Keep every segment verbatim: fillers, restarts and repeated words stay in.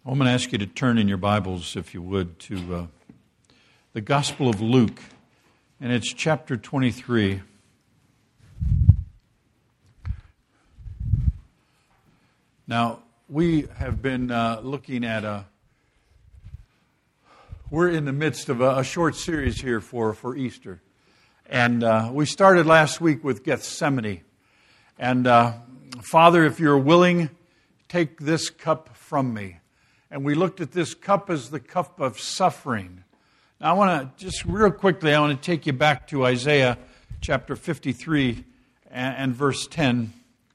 I'm going to ask you to turn in your Bibles, if you would, to uh, the Gospel of Luke, and it's chapter twenty-three. Now, we have been uh, looking at a, we're in the midst of a, a short series here for, for Easter. And uh, we started last week with Gethsemane. And uh, Father, if you're willing, take this cup from me. And we looked at this cup as the cup of suffering. Now I want to, just real quickly, I want to take you back to Isaiah chapter fifty-three and, and verse ten.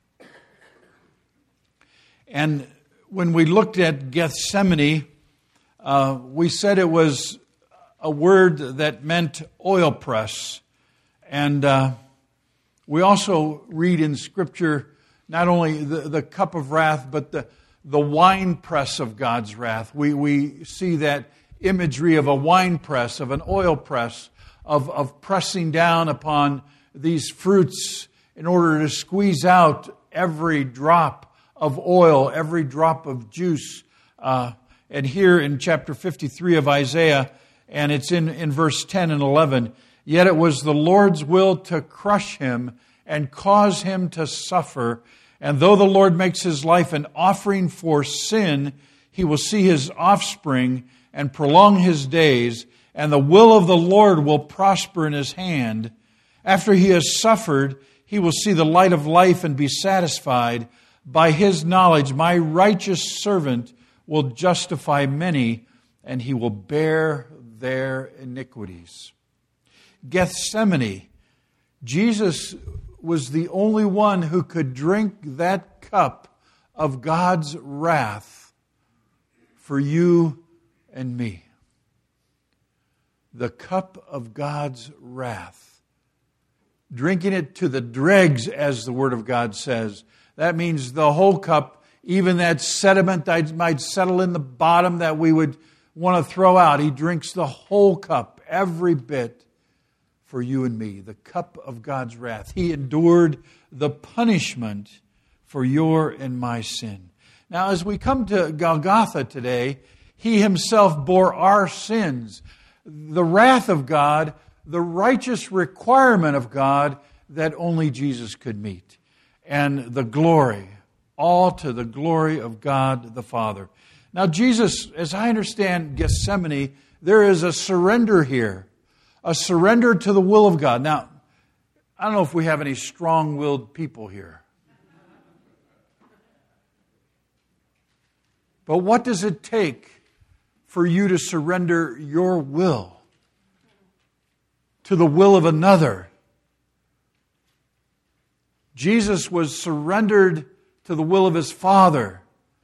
And when we looked at Gethsemane, uh, we said it was a word that meant oil press. And uh, we also read in Scripture not only the, the cup of wrath, but the the wine press of God's wrath. We we see that imagery of a wine press, of an oil press, of, of pressing down upon these fruits in order to squeeze out every drop of oil, every drop of juice. Uh, and here in chapter fifty-three of Isaiah, and it's in, in verse ten and eleven, yet it was the Lord's will to crush him and cause him to suffer. And though the Lord makes his life an offering for sin, he will see his offspring and prolong his days, and the will of the Lord will prosper in his hand. After he has suffered, he will see the light of life and be satisfied. By his knowledge, my righteous servant will justify many, and he will bear their iniquities. Gethsemane, Jesus was the only one who could drink that cup of God's wrath for you and me. The cup of God's wrath. Drinking it to the dregs, as the Word of God says. That means the whole cup, even that sediment that might settle in the bottom that we would want to throw out. He drinks the whole cup, every bit, for you and me, the cup of God's wrath. He endured the punishment for your and my sin. Now, as we come to Golgotha today, He Himself bore our sins, the wrath of God, the righteous requirement of God that only Jesus could meet, and the glory, all to the glory of God the Father. Now, Jesus, as I understand Gethsemane, there is a surrender here. A surrender to the will of God. Now, I don't know if we have any strong-willed people here. But what does it take for you to surrender your will to the will of another? Jesus was surrendered to the will of His Father.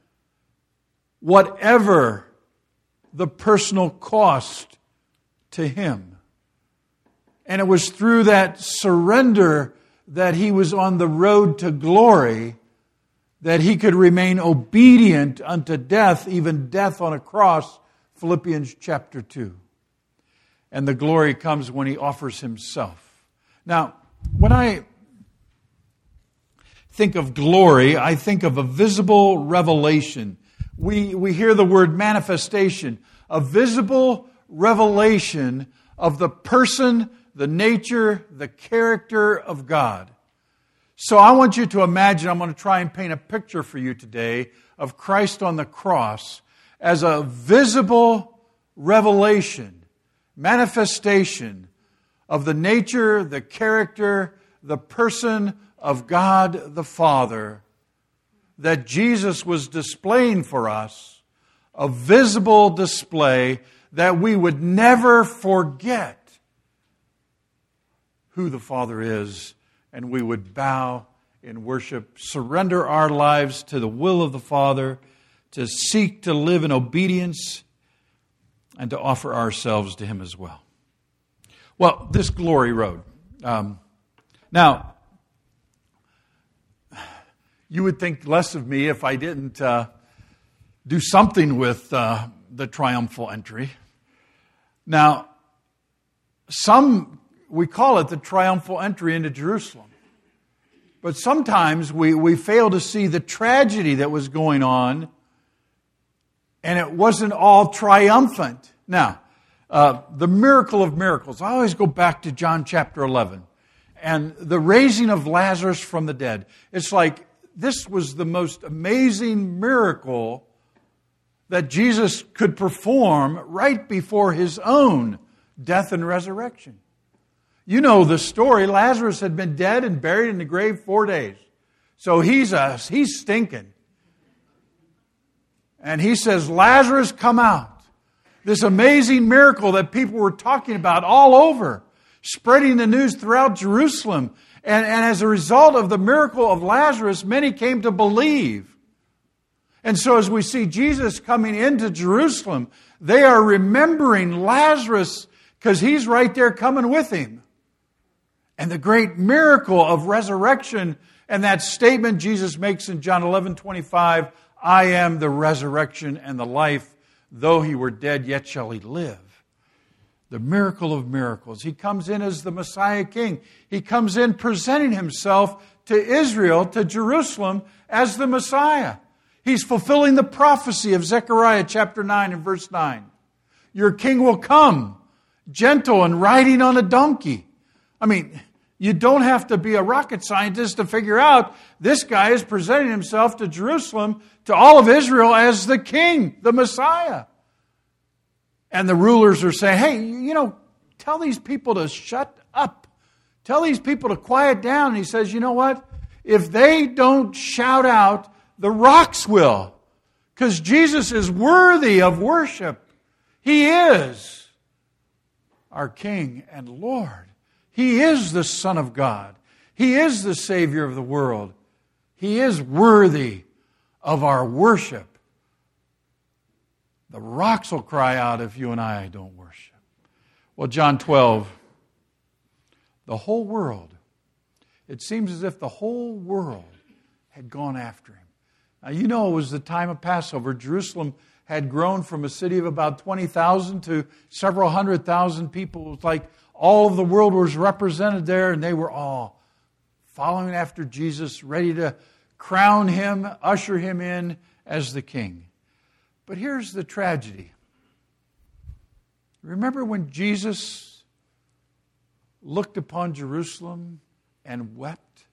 Whatever the personal cost to Him. And it was through that surrender that He was on the road to glory, that He could remain obedient unto death, even death on a cross, Philippians chapter two. And the glory comes when He offers Himself. Now, when I think of glory, I think of a visible revelation. We, we hear the word manifestation, a visible revelation of the person, the nature, the character of God. So I want you to imagine, I'm going to try and paint a picture for you today of Christ on the cross as a visible revelation, manifestation of the nature, the character, the person of God the Father that Jesus was displaying for us, a visible display that we would never forget who the Father is, and we would bow in worship, surrender our lives to the will of the Father, to seek to live in obedience, and to offer ourselves to Him as well. Well, this glory road. Um, now, you would think less of me if I didn't uh, do something with uh, the triumphal entry. Now, some we call it the triumphal entry into Jerusalem. But sometimes we, we fail to see the tragedy that was going on And it wasn't all triumphant. Now, uh, the miracle of miracles. I always go back to John chapter eleven. And the raising of Lazarus from the dead. It's like this was the most amazing miracle that Jesus could perform right before His own death and resurrection. You know the story. Lazarus had been dead and buried in the grave four days. So he's a, he's stinking. And He says, Lazarus, come out. This amazing miracle that people were talking about all over, spreading the news throughout Jerusalem. And, and as a result of the miracle of Lazarus, many came to believe. And so as we see Jesus coming into Jerusalem, they are remembering Lazarus because he's right there coming with Him. And the great miracle of resurrection and that statement Jesus makes in John eleven twenty-five, I am the resurrection and the life. Though He were dead, yet shall He live. The miracle of miracles. He comes in as the Messiah King. He comes in presenting Himself to Israel, to Jerusalem, as the Messiah. He's fulfilling the prophecy of Zechariah chapter nine and verse nine. Your King will come, gentle and riding on a donkey. I mean, you don't have to be a rocket scientist to figure out this guy is presenting himself to Jerusalem, to all of Israel, as the King, the Messiah. And the rulers are saying, hey, you know, tell these people to shut up. Tell these people to quiet down. And He says, you know what? If they don't shout out, the rocks will. Because Jesus is worthy of worship. He is our King and Lord. He is the Son of God. He is the Savior of the world. He is worthy of our worship. The rocks will cry out if you and I don't worship. Well, John twelve, the whole world, it seems as if the whole world had gone after Him. Now, you know it was the time of Passover. Jerusalem had grown from a city of about twenty thousand to several hundred thousand people. It was like all of the world was represented there, and they were all following after Jesus, ready to crown Him, usher Him in as the King. But here's the tragedy. Remember when Jesus looked upon Jerusalem and wept?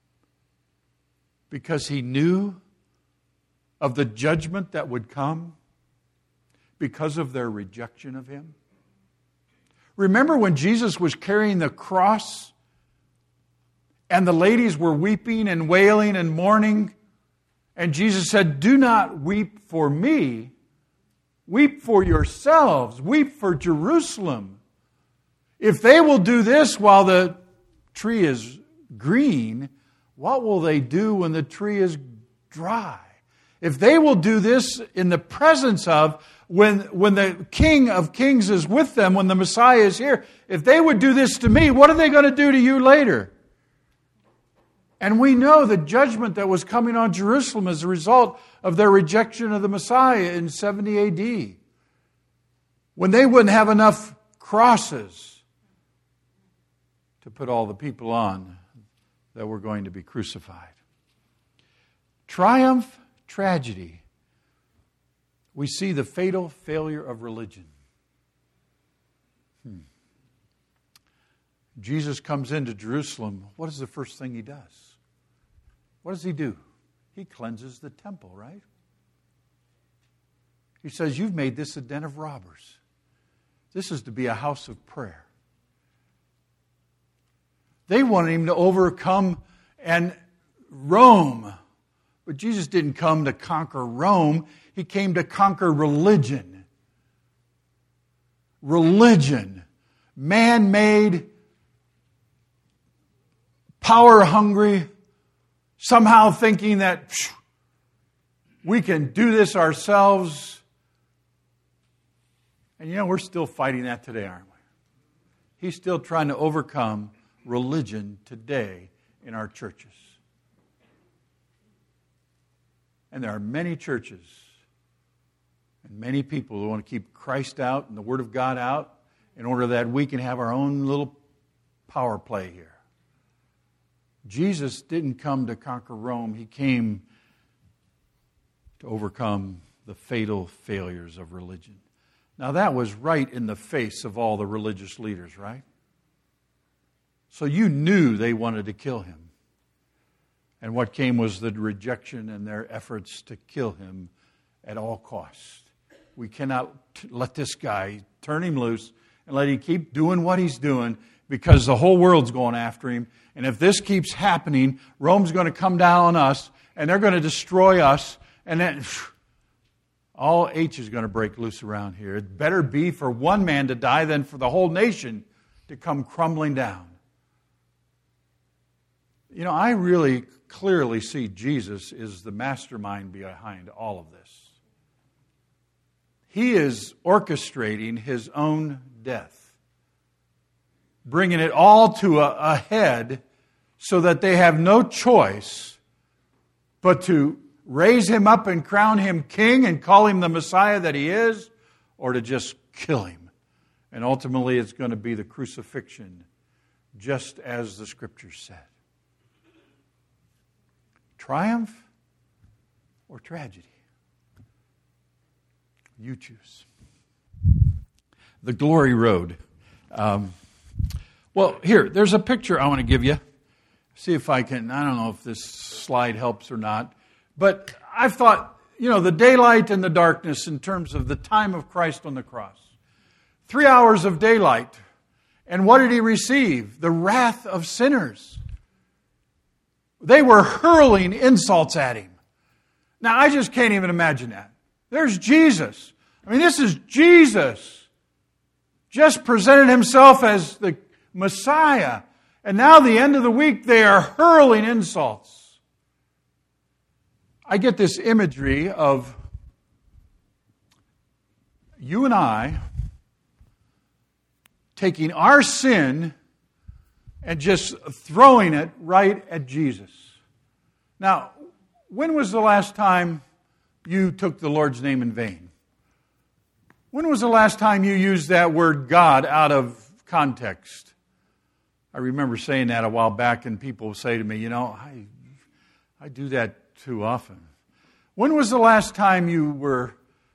Because He knew of the judgment that would come because of their rejection of Him. Remember when Jesus was carrying the cross and the ladies were weeping and wailing and mourning, and Jesus said, do not weep for me, weep for yourselves, weep for Jerusalem. If they will do this while the tree is green, what will they do when the tree is dry? If they will do this in the presence of, when, when the King of Kings is with them, when the Messiah is here, if they would do this to me, what are they going to do to you later? And we know the judgment that was coming on Jerusalem as a result of their rejection of the Messiah in seventy A D. When they wouldn't have enough crosses to put all the people on that were going to be crucified. Triumph, tragedy. We see the fatal failure of religion. Hmm. Jesus comes into Jerusalem. What is the first thing He does? What does He do? He cleanses the temple, right? He says, you've made this a den of robbers. This is to be a house of prayer. They wanted Him to overcome and Rome. But Jesus didn't come to conquer Rome. He came to conquer religion. Religion. Man-made, power-hungry, somehow thinking that phew, we can do this ourselves. And you know, we're still fighting that today, aren't we? He's still trying to overcome religion today in our churches. And there are many churches and many people who want to keep Christ out and the Word of God out in order that we can have our own little power play here. Jesus didn't come to conquer Rome. He came to overcome the fatal failures of religion. Now that was right in the face of all the religious leaders, right? So you knew they wanted to kill him. And what came was the rejection and their efforts to kill him at all costs. We cannot let this guy, turn him loose and let him keep doing what he's doing, because the whole world's going after him. And if this keeps happening, Rome's going to come down on us and they're going to destroy us. And then all H is going to break loose around here. It better be for one man to die than for the whole nation to come crumbling down. You know, I really clearly see Jesus is the mastermind behind all of this. He is orchestrating his own death, bringing it all to a, a head so that they have no choice but to raise him up and crown him king and call him the Messiah that he is, or to just kill him. And ultimately it's going to be the crucifixion, just as the Scriptures said. Triumph or tragedy? You choose. The Glory Road. Um, well, here, there's a picture I want to give you. See if I can, I don't know if this slide helps or not. But I've thought, you know, the daylight and the darkness in terms of the time of Christ on the cross. Three hours of daylight. And what did he receive? The wrath of sinners. They were hurling insults at him. Now, I just can't even imagine that. There's Jesus. I mean, this is Jesus. Just presented himself as the Messiah. And now, the end of the week, they are hurling insults. I get this imagery of you and I taking our sin and just throwing it right at Jesus. Now, when was the last time you took the Lord's name in vain? When was the last time you used that word God out of context? I remember saying that a while back, and people say to me, you know, I, I do that too often. When was the last time you were,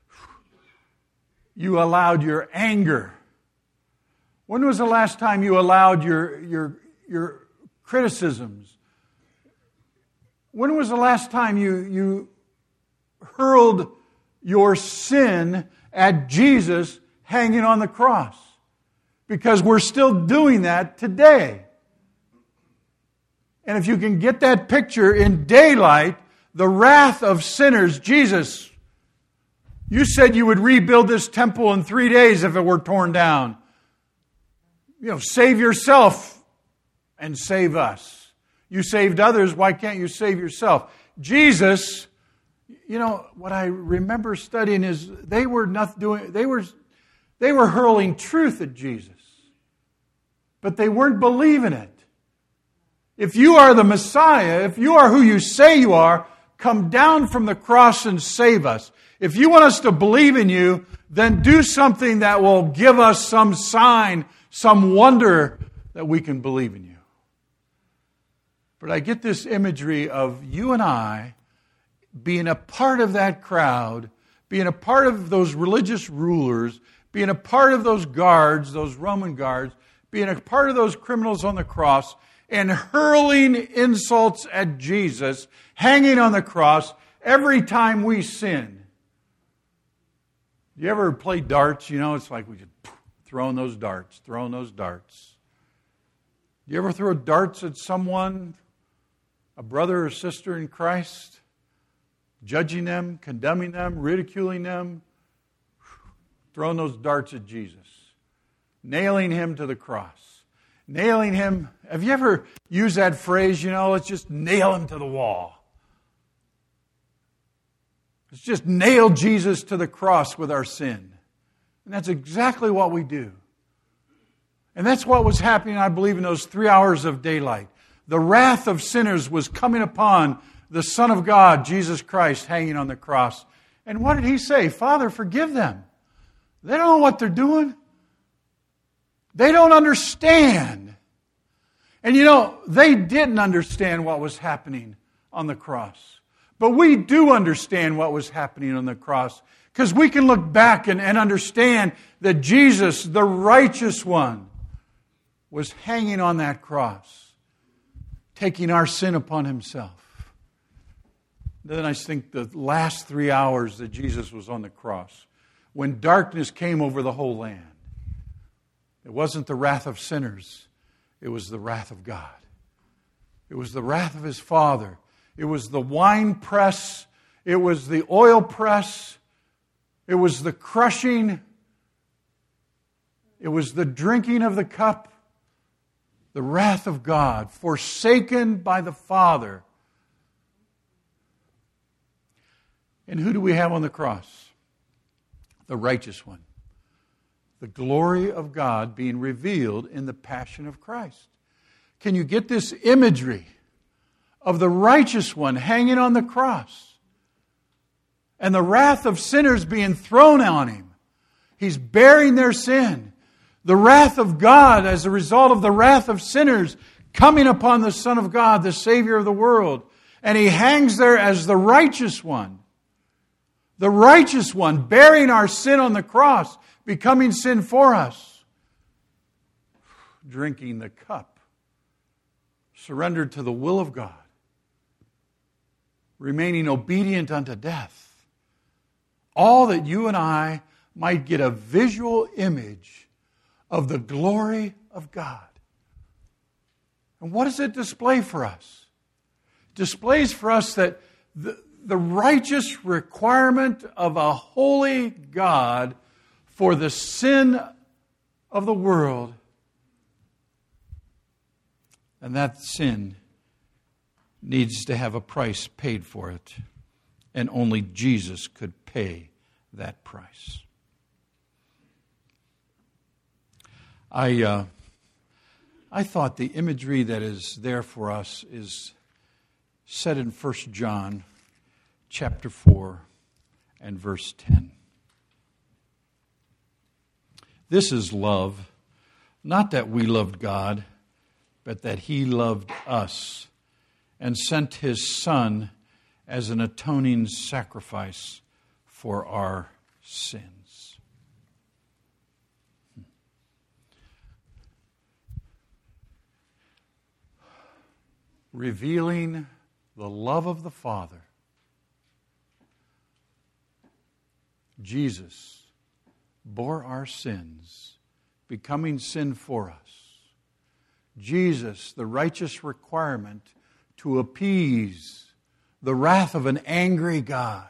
you allowed your anger? When was the last time you allowed your, your, your criticisms? When was the last time you, you hurled your sin at Jesus hanging on the cross? Because we're still doing that today. And if you can get that picture in daylight, the wrath of sinners, Jesus, you said you would rebuild this temple in three days if it were torn down. You know, save yourself and save us. You saved others, why can't you save yourself? Jesus, you know, what I remember studying is they were not doing, they were, they were hurling truth at Jesus. But they weren't believing it. If you are the Messiah, if you are who you say you are, come down from the cross and save us. If you want us to believe in you, then do something that will give us some sign, some wonder that we can believe in you. But I get this imagery of you and I being a part of that crowd, being a part of those religious rulers, being a part of those guards, those Roman guards, being a part of those criminals on the cross, and hurling insults at Jesus, hanging on the cross every time we sin. You ever play darts? You know, it's like we just throwing those darts, throwing those darts. You ever throw darts at someone, a brother or sister in Christ, judging them, condemning them, ridiculing them, throwing those darts at Jesus, nailing him to the cross, nailing him. Have you ever used that phrase, you know, let's just nail him to the wall? Let's just nail Jesus to the cross with our sin. And that's exactly what we do. And that's what was happening, I believe, in those three hours of daylight. The wrath of sinners was coming upon the Son of God, Jesus Christ, hanging on the cross. And what did he say? Father, forgive them. They don't know what they're doing. They don't understand. And you know, they didn't understand what was happening on the cross. But we do understand what was happening on the cross, because we can look back and, and understand that Jesus, the righteous one, was hanging on that cross, taking our sin upon himself. Then I think the last three hours that Jesus was on the cross, when darkness came over the whole land, it wasn't the wrath of sinners, it was the wrath of God. It was the wrath of his Father. It was the wine press. It was the oil press. It was the crushing. It was the drinking of the cup. The wrath of God, forsaken by the Father. And who do we have on the cross? The righteous one. The glory of God being revealed in the passion of Christ. Can you get this imagery of the righteous one hanging on the cross and the wrath of sinners being thrown on him? He's bearing their sin. The wrath of God as a result of the wrath of sinners coming upon the Son of God, the Savior of the world. And he hangs there as the righteous one. The righteous one bearing our sin on the cross, becoming sin for us. Drinking the cup. Surrendered to the will of God. Remaining obedient unto death. All that you and I might get a visual image of the glory of God. And what does it display for us? It displays for us that the, the righteous requirement of a holy God for the sin of the world. And that sin needs to have a price paid for it. And only Jesus could pay that price. I uh, I thought the imagery that is there for us is said in First John chapter four and verse ten. This is love, not that we loved God, but that He loved us and sent His Son as an atoning sacrifice for our sins. Revealing the love of the Father, Jesus bore our sins, becoming sin for us. Jesus, the righteous requirement to appease the wrath of an angry God.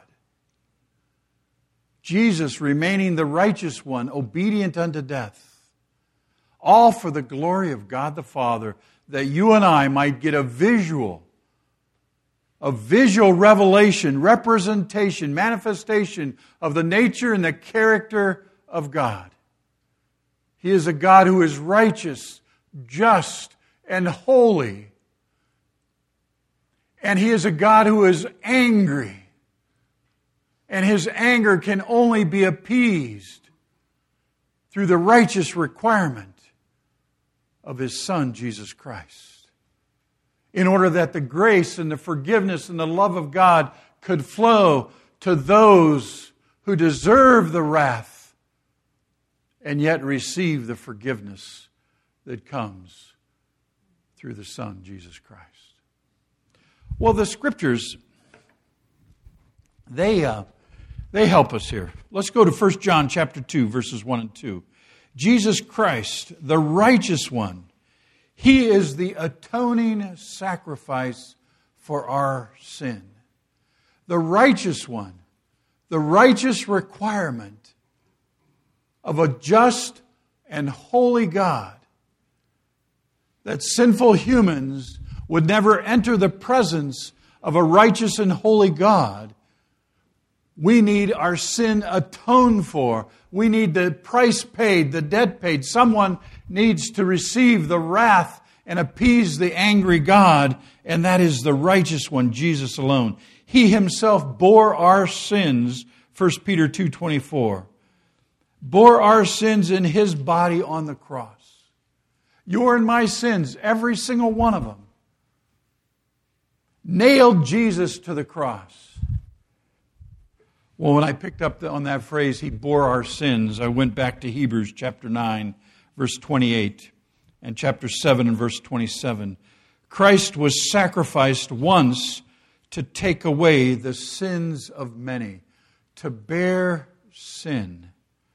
Jesus remaining the righteous one, obedient unto death. All for the glory of God the Father, that you and I might get a visual, a visual revelation, representation, manifestation of the nature and the character of God. He is a God who is righteous, just, and holy. And He is a God who is angry. And His anger can only be appeased through the righteous requirement of His Son, Jesus Christ. In order that the grace and the forgiveness and the love of God could flow to those who deserve the wrath and yet receive the forgiveness that comes through the Son, Jesus Christ. Well, the Scriptures, they uh, they help us here. Let's go to First John chapter two, verses one and two. Jesus Christ, the righteous one, He is the atoning sacrifice for our sin. The righteous one, the righteous requirement of a just and holy God, that sinful humans would never enter the presence of a righteous and holy God. We need our sin atoned for. We need the price paid, the debt paid. Someone needs to receive the wrath and appease the angry God, and that is the righteous one, Jesus alone. He Himself bore our sins, First Peter two twenty-four. Bore our sins in His body on the cross. Your and my sins, every single one of them. Nailed Jesus to the cross. Well, when I picked up the, on that phrase, He bore our sins, I went back to Hebrews chapter nine, verse twenty-eight, and chapter seven and verse twenty-seven. Christ was sacrificed once to take away the sins of many, to bear sin.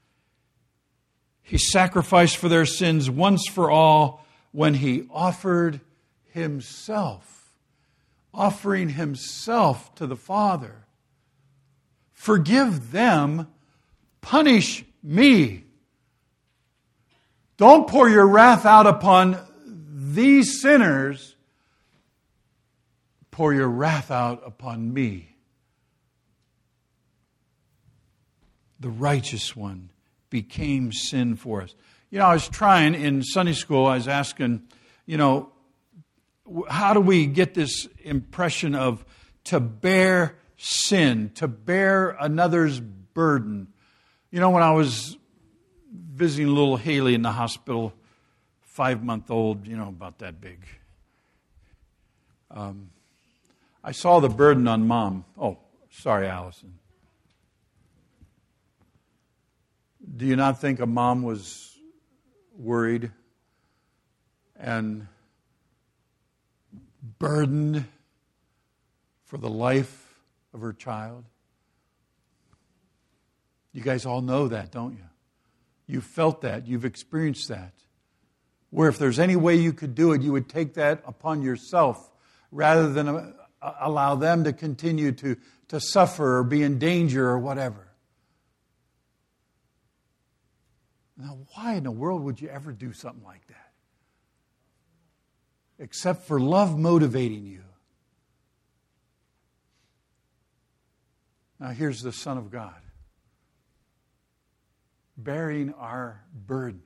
He sacrificed for their sins once for all when He offered Himself, offering Himself to the Father. Forgive them, punish me. Don't pour your wrath out upon these sinners. Pour your wrath out upon me. The righteous one became sin for us. You know, I was trying in Sunday school, I was asking, you know, how do we get this impression of to bear sin, to bear another's burden? You know, when I was visiting little Haley in the hospital, five-month-old, you know, about that big, um, I saw the burden on Mom. Oh, sorry, Allison. Do you not think a mom was worried and burdened for the life of her child? You guys all know that, don't you? You've felt that. You've experienced that. Where if there's any way you could do it, you would take that upon yourself rather than uh, allow them to continue to, to suffer or be in danger or whatever. Now, why in the world would you ever do something like that? Except for love motivating you. Now, here's the Son of God, bearing our burden.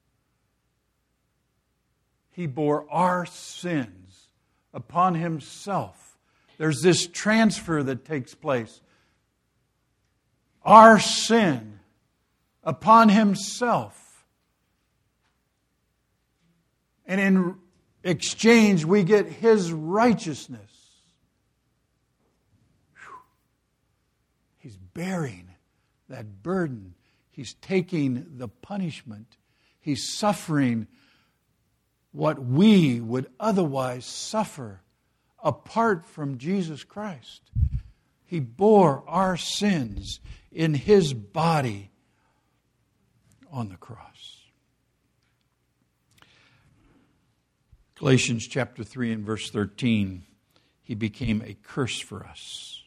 He bore our sins upon Himself. There's this transfer that takes place. Our sin upon Himself. And in exchange, we get His righteousness. Whew. He's bearing that burden. He's taking the punishment. He's suffering what we would otherwise suffer apart from Jesus Christ. He bore our sins in His body on the cross. Galatians chapter three and verse thirteen, He became a curse for us.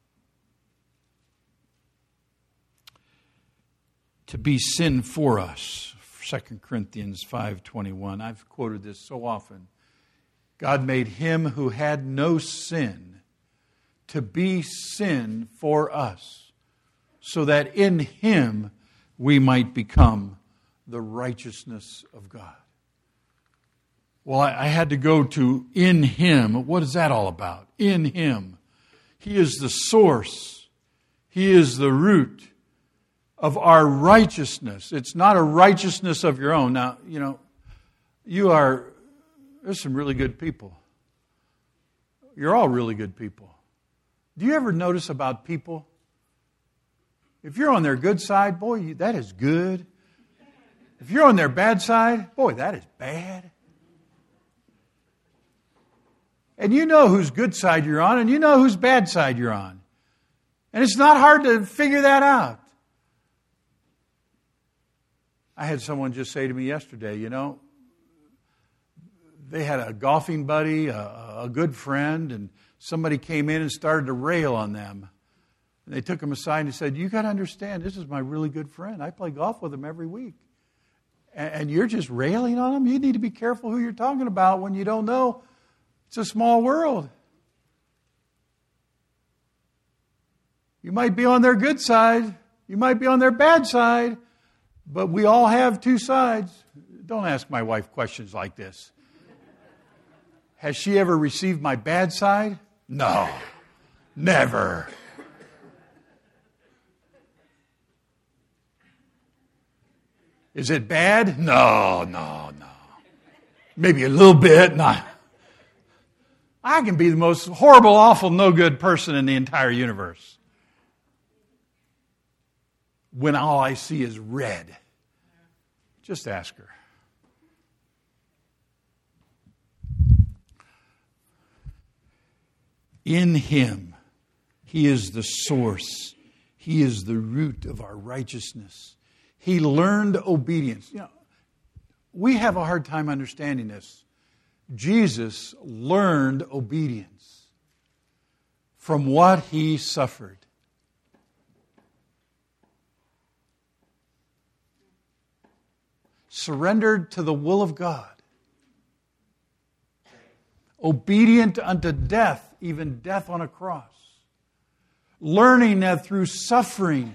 To be sin for us. Second Corinthians five twenty-one. I've quoted this so often. God made Him who had no sin to be sin for us, so that in Him we might become the righteousness of God. Well, I, I had to go to in Him. What is that all about? In Him. He is the source. He is the root of our righteousness. It's not a righteousness of your own. Now, you know, you are, there's some really good people. You're all really good people. Do you ever notice about people? If you're on their good side, boy, that is good. If you're on their bad side, boy, that is bad. And you know whose good side you're on, and you know whose bad side you're on. And it's not hard to figure that out. I had someone just say to me yesterday, you know, they had a golfing buddy, a, a good friend, and somebody came in and started to rail on them. And they took him aside and said, you got to understand, this is my really good friend. I play golf with him every week. And, and you're just railing on him? You need to be careful who you're talking about when you don't know. It's a small world. You might be on their good side. You might be on their bad side. But we all have two sides. Don't ask my wife questions like this. Has she ever received my bad side? No. Never. Is it bad? No, no, no. Maybe a little bit. Not. I can be the most horrible, awful, no good person in the entire universe. when all I see is red? Just ask her. In Him, He is the source. He is the root of our righteousness. He learned obedience. You know, we have a hard time understanding this. Jesus learned obedience from what He suffered. Surrendered to the will of God. Obedient unto death, even death on a cross. Learning that through suffering,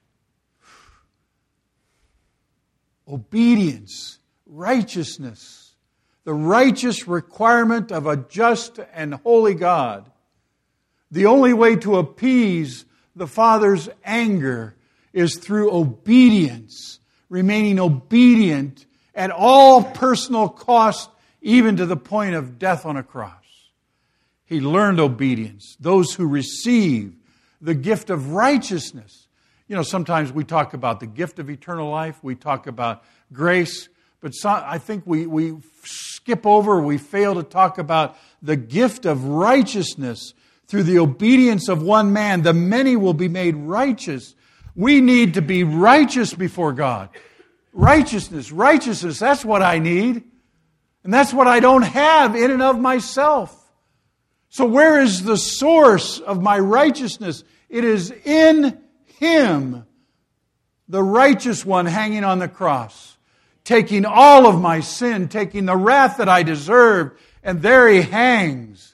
obedience, righteousness, the righteous requirement of a just and holy God, the only way to appease the Father's anger is through obedience, remaining obedient at all personal cost, even to the point of death on a cross. He learned obedience. Those who receive the gift of righteousness. You know, sometimes we talk about the gift of eternal life. We talk about grace. But some, I think we, we skip over, we fail to talk about the gift of righteousness through the obedience of one man. The many will be made righteous. We need to be righteous before God. Righteousness, righteousness, that's what I need. And that's what I don't have in and of myself. So where is the source of my righteousness? It is in Him, the righteous one hanging on the cross, taking all of my sin, taking the wrath that I deserved, and there He hangs,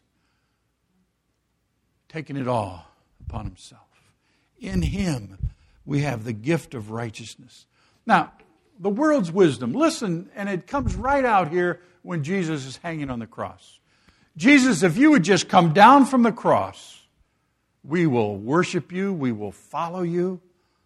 taking it all upon Himself. In Him, we have the gift of righteousness. Now, the world's wisdom, listen, and it comes right out here when Jesus is hanging on the cross. Jesus, if you would just come down from the cross, we will worship you, we will follow you.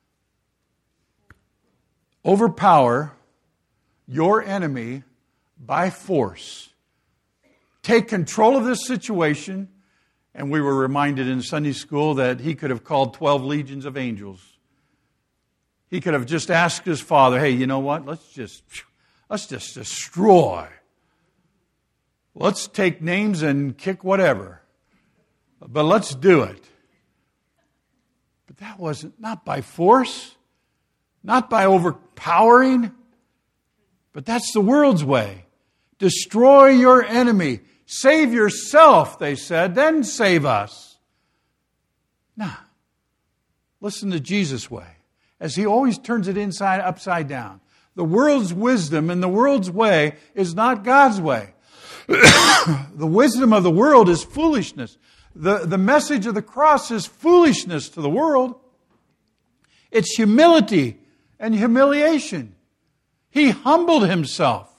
Overpower your enemy by force. Take control of this situation. And we were reminded in Sunday school that He could have called twelve legions of angels. He could have just asked His Father, hey, you know what? Let's just, let's just destroy. Let's take names and kick whatever. But let's do it. But that wasn't, not by force, not by overpowering, but that's the world's way. Destroy your enemy. Save yourself, they said, then save us. Nah. Listen to Jesus' way, as He always turns it inside, upside down. The world's wisdom and the world's way is not God's way. The wisdom of the world is foolishness. The, the message of the cross is foolishness to the world. It's humility and humiliation. He humbled Himself.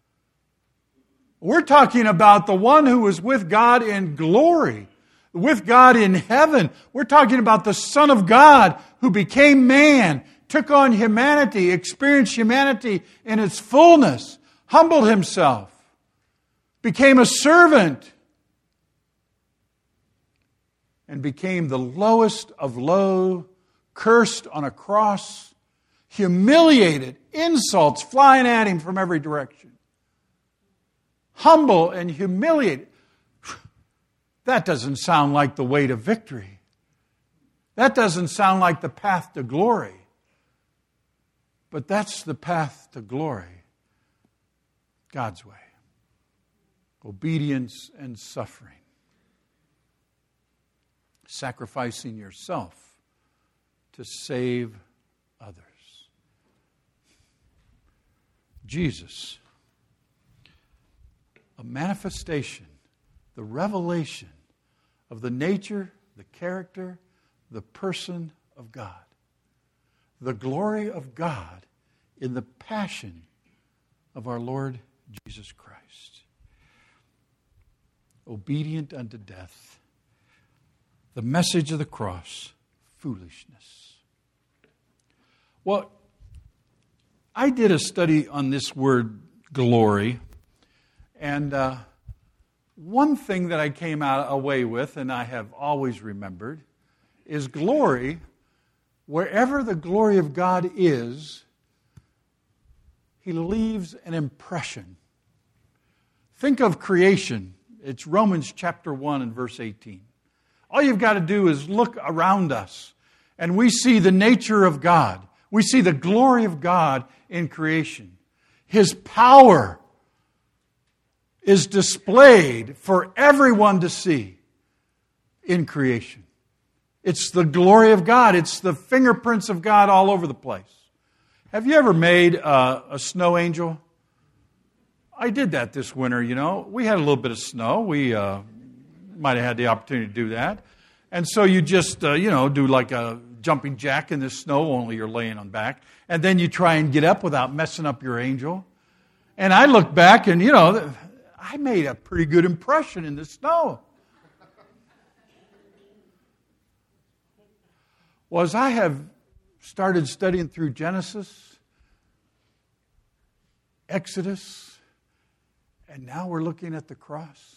We're talking about the one who was with God in glory, with God in heaven. We're talking about the Son of God who became man, took on humanity, experienced humanity in its fullness, humbled Himself, became a servant, and became the lowest of low, cursed on a cross, humiliated, insults flying at Him from every direction. Humble and humiliated. That doesn't sound like the way to victory. That doesn't sound like the path to glory. But that's the path to glory. God's way. Obedience and suffering. Sacrificing yourself to save others. Jesus, a manifestation, the revelation of the nature, the character, the person of God. The glory of God in the passion of our Lord Jesus Christ. Obedient unto death. The message of the cross, foolishness. Well, I did a study on this word glory, and uh, one thing that I came out away with, and I have always remembered, is glory wherever the glory of God is, He leaves an impression. Think of creation. It's Romans chapter one and verse eighteen. All you've got to do is look around us, and we see the nature of God. We see the glory of God in creation. His power is displayed for everyone to see in creation. It's the glory of God. It's the fingerprints of God all over the place. Have you ever made uh, a snow angel? I did that this winter, you know. We had a little bit of snow. We uh, might have had the opportunity to do that. And so you just, uh, you know, do like a jumping jack in the snow, only you're laying on back. And then you try and get up without messing up your angel. And I look back and, you know, I made a pretty good impression in the snow. Well, as I have started studying through Genesis, Exodus, and now we're looking at the cross,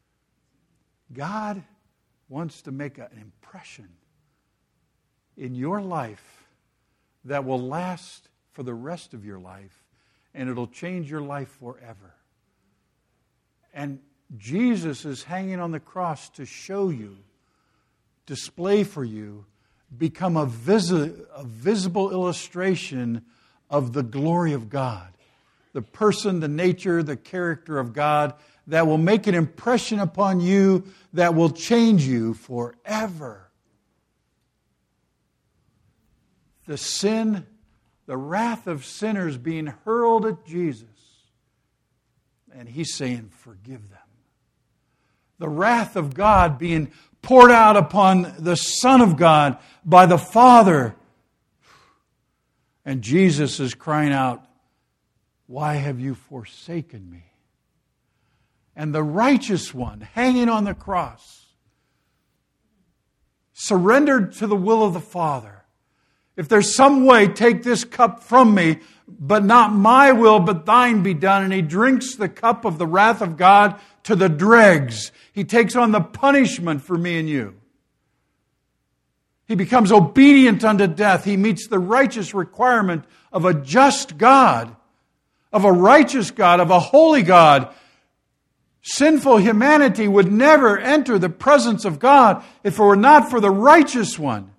God wants to make an impression in your life that will last for the rest of your life, and it'll change your life forever. And Jesus is hanging on the cross to show you, display for you, become a, visi- a visible illustration of the glory of God. The person, the nature, the character of God that will make an impression upon you that will change you forever. The sin, the wrath of sinners being hurled at Jesus. And He's saying, forgive them. The wrath of God being poured out upon the Son of God by the Father. And Jesus is crying out, why have you forsaken me? And the righteous one hanging on the cross, surrendered to the will of the Father. If there's some way, take this cup from me, but not my will, but thine be done. And He drinks the cup of the wrath of God to the dregs. He takes on the punishment for me and you. He becomes obedient unto death. He meets the righteous requirement of a just God, of a righteous God, of a holy God. Sinful humanity would never enter the presence of God if it were not for the righteous one.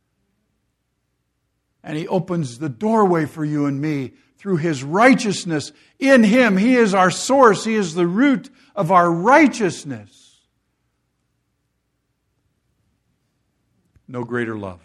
And He opens the doorway for you and me through His righteousness. In Him, He is our source. He is the root of our righteousness. No greater love.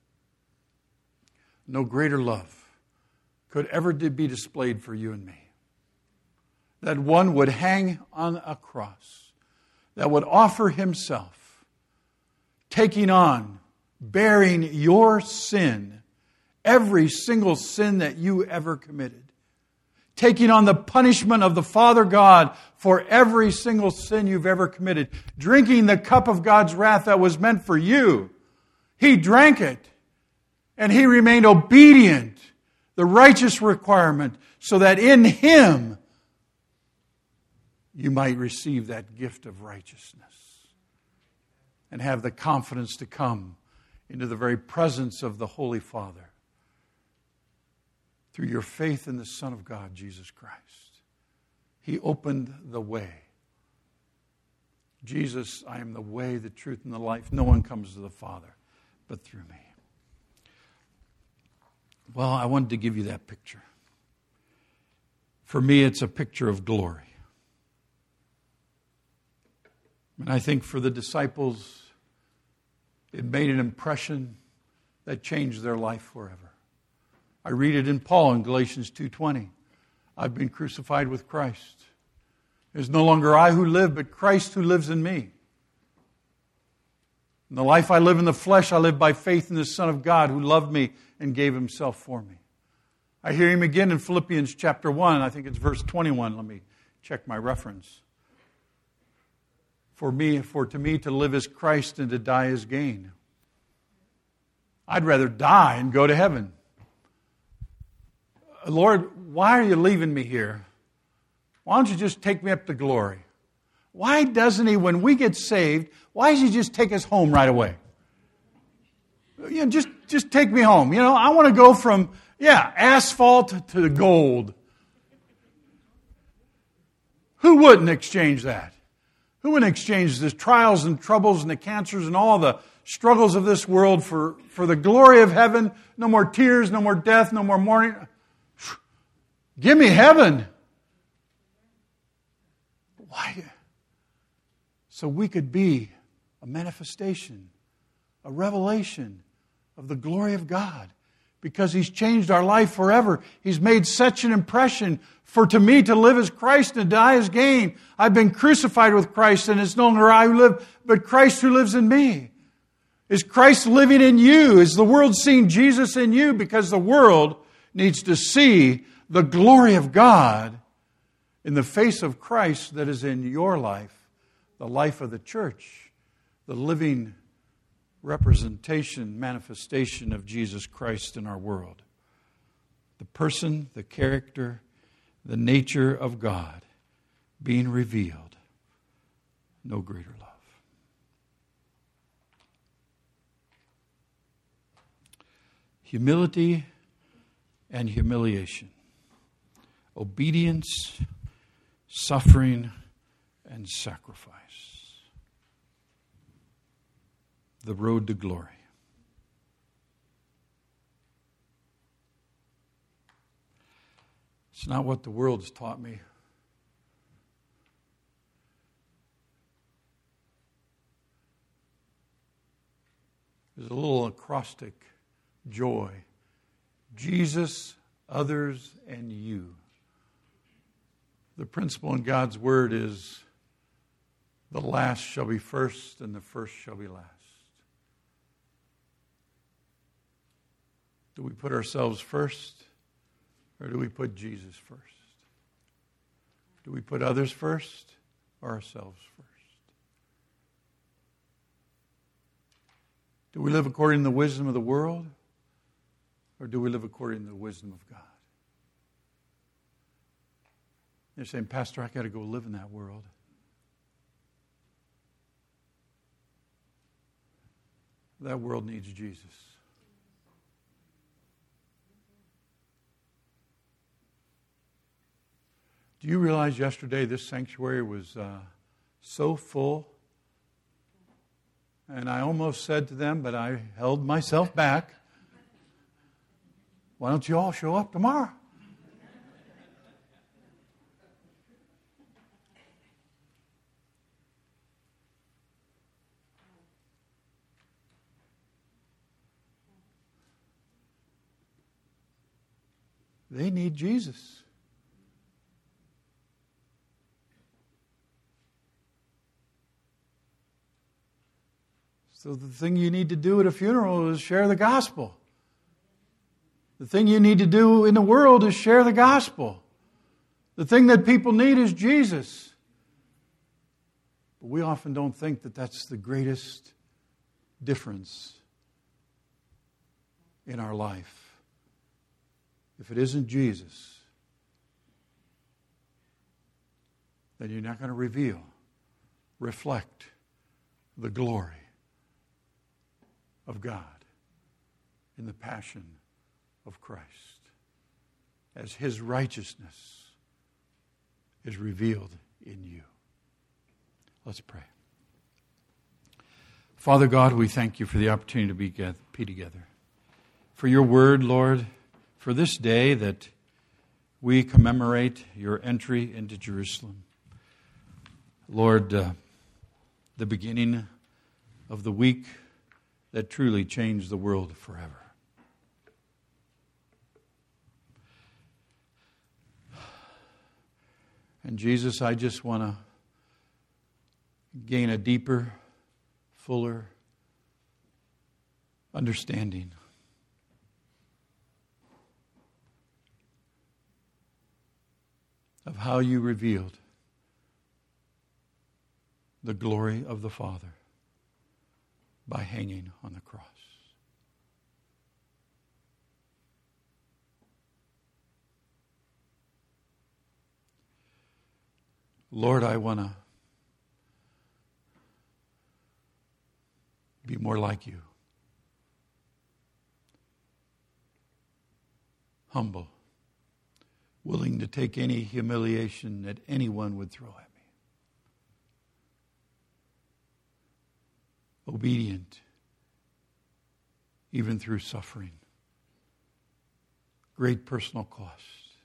No greater love could ever be displayed for you and me. That one would hang on a cross, that would offer Himself, taking on, bearing your sin, every single sin that you ever committed. Taking on the punishment of the Father God for every single sin you've ever committed. Drinking the cup of God's wrath that was meant for you. He drank it, and He remained obedient, the righteous requirement, so that in Him you might receive that gift of righteousness and have the confidence to come into the very presence of the Holy Father through your faith in the Son of God, Jesus Christ. He opened the way. Jesus, I am the way, the truth, and the life. No one comes to the Father but through me. Well, I wanted to give you that picture. For me, it's a picture of glory. And I think for the disciples, it made an impression that changed their life forever. I read it in Paul in Galatians two twenty. I've been crucified with Christ. It is no longer I who live, but Christ who lives in me. In the life I live in the flesh, I live by faith in the Son of God who loved me and gave Himself for me. I hear Him again in Philippians chapter one. I think it's verse twenty-one. Let me check my reference. For me, for to me to live is Christ and to die is gain. I'd rather die and go to heaven. Lord, why are you leaving me here? Why don't you just take me up to glory? Why doesn't He, when we get saved, why does He just take us home right away? You know, just, just take me home. You know, I want to go from, yeah, asphalt to gold. Who wouldn't exchange that? Who wouldn't exchange the trials and troubles and the cancers and all the struggles of this world for, for the glory of heaven? No more tears, no more death, no more mourning. Give me heaven. Why? So we could be a manifestation, a revelation of the glory of God. Because He's changed our life forever. He's made such an impression. For to me to live is Christ and to die is gain. I've been crucified with Christ, and it's no longer I who live, but Christ who lives in me. Is Christ living in you? Is the world seeing Jesus in you? Because the world needs to see the glory of God in the face of Christ that is in your life, the life of the church, the living representation, manifestation of Jesus Christ in our world. The person, the character, the nature of God being revealed. No greater love. Humility and humiliation. Obedience, suffering, and sacrifice. The road to glory. It's not what the world has taught me. There's a little acrostic, joy. Jesus, others, and you. The principle in God's Word is the last shall be first and the first shall be last. Do we put ourselves first or do we put Jesus first? Do we put others first or ourselves first? Do we live according to the wisdom of the world or do we live according to the wisdom of God? You're saying, Pastor, I got to go live in that world. That world needs Jesus. Do you realize yesterday this sanctuary was uh, so full? And I almost said to them, but I held myself back. Why don't you all show up tomorrow? They need Jesus. So the thing you need to do at a funeral is share the gospel. The thing you need to do in the world is share the gospel. The thing that people need is Jesus. But we often don't think that that's the greatest difference in our life. If it isn't Jesus, then you're not going to reveal, reflect the glory of God in the passion of Christ as His righteousness is revealed in you. Let's pray. Father God, we thank you for the opportunity to be, be together. For your word, Lord, for this day that we commemorate your entry into Jerusalem. Lord, uh, the beginning of the week that truly changed the world forever. And Jesus, I just want to gain a deeper, fuller understanding of how you revealed the glory of the Father by hanging on the cross. Lord, I want to be more like you. humble, willing to take any humiliation that anyone would throw at me. Obedient, even through suffering. Great personal cost.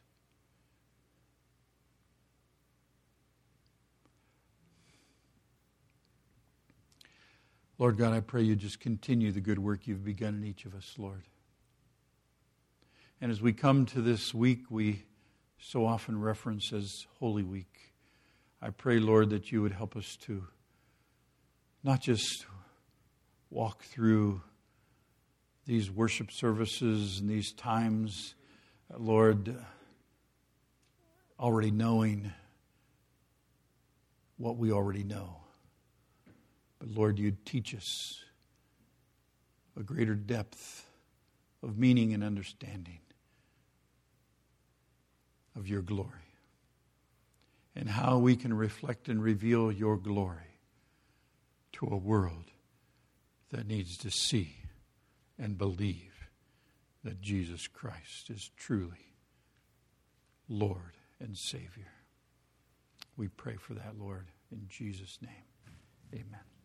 Lord God, I pray you just continue the good work you've begun in each of us, Lord. And as we come to this week, we so often reference as Holy Week. I pray, Lord, that you would help us to not just walk through these worship services and these times, Lord, already knowing what we already know. But Lord, you'd teach us a greater depth of meaning and understanding of your glory and how we can reflect and reveal your glory to a world that needs to see and believe that Jesus Christ is truly Lord and Savior. We pray for that, Lord, in Jesus' name. Amen.